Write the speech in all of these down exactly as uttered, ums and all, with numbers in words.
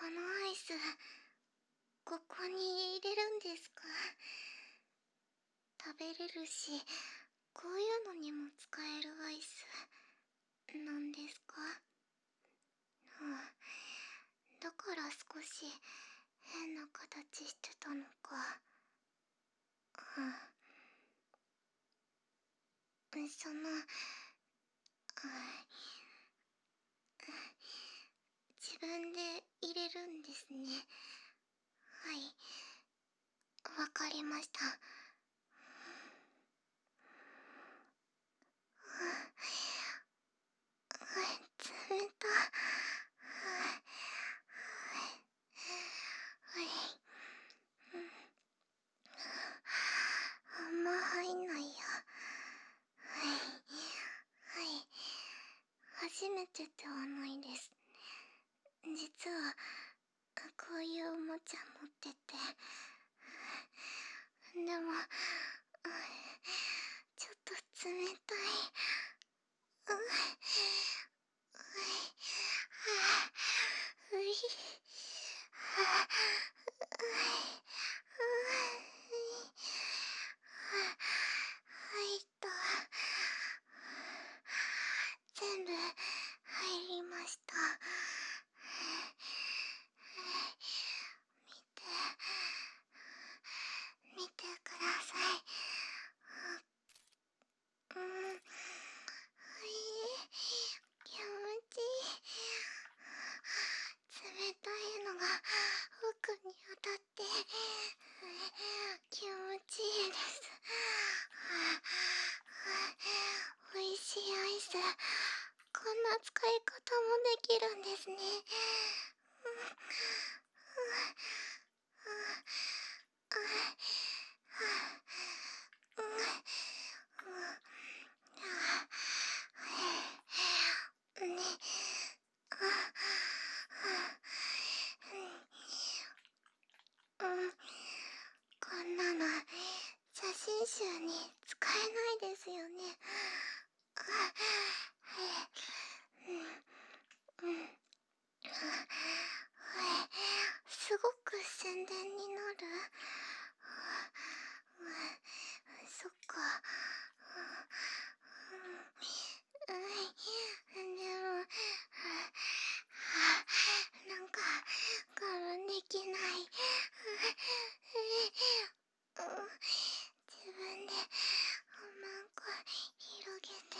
のアイス、ここに入れるんですか？食べれるし、こういうのにも使えるアイスなんですか？うん、だから少し変な形してたのか。うん、その、自分で入れるんですね。はい、わかりました。冷た。はい。あんま入んないや。はい。はい。初めてではないです。実は、こういうおもちゃ持ってて。でも、ちょっと冷たい。うい。うい。入った。全部入りました。見て、見てください。うん、はい、気持ちいい。冷たいのが奥に当たって気持ちいいです。おいしいアイス、こんな使い方もできるんですね。こんなの写真集に使えないですよね。すごく宣伝になる。そっか。でも、なんか我慢できない。自分でおまんこ広げて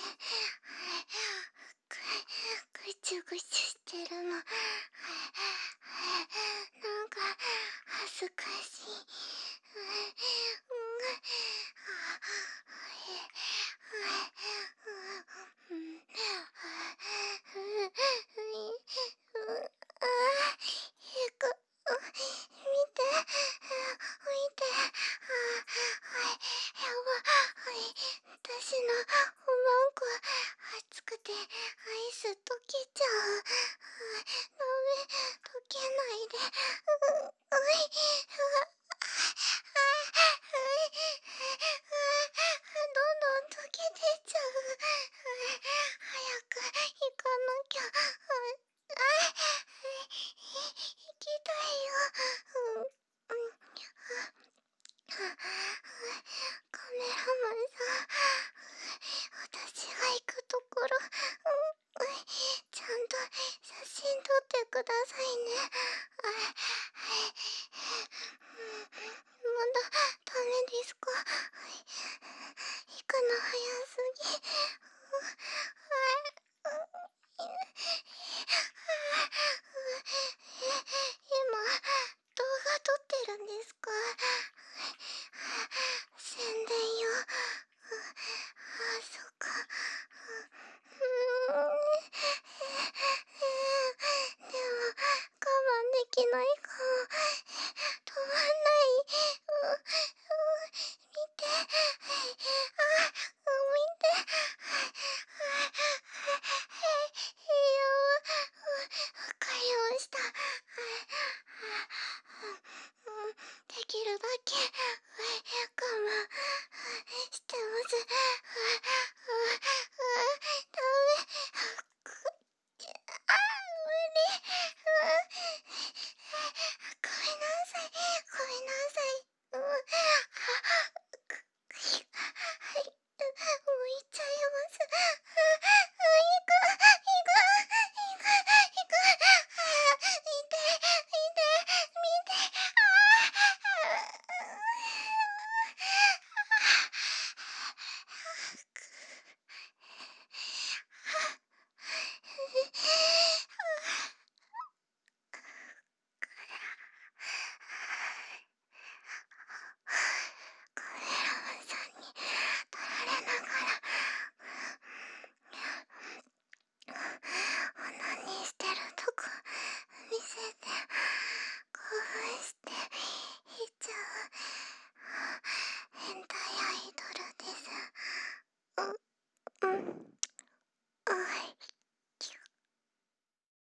ぐちゅぐちゅしてるの、なんか恥ずかしい。私のおまんこ熱くてアイス溶けちゃう。ダメ、溶けないで。ううい、どんどん溶けてっちゃう。早く行かなきゃ。行きたいよ。カメラマンさん、私が行くところ、ちゃんと写真撮ってくださいね。まだダメですか？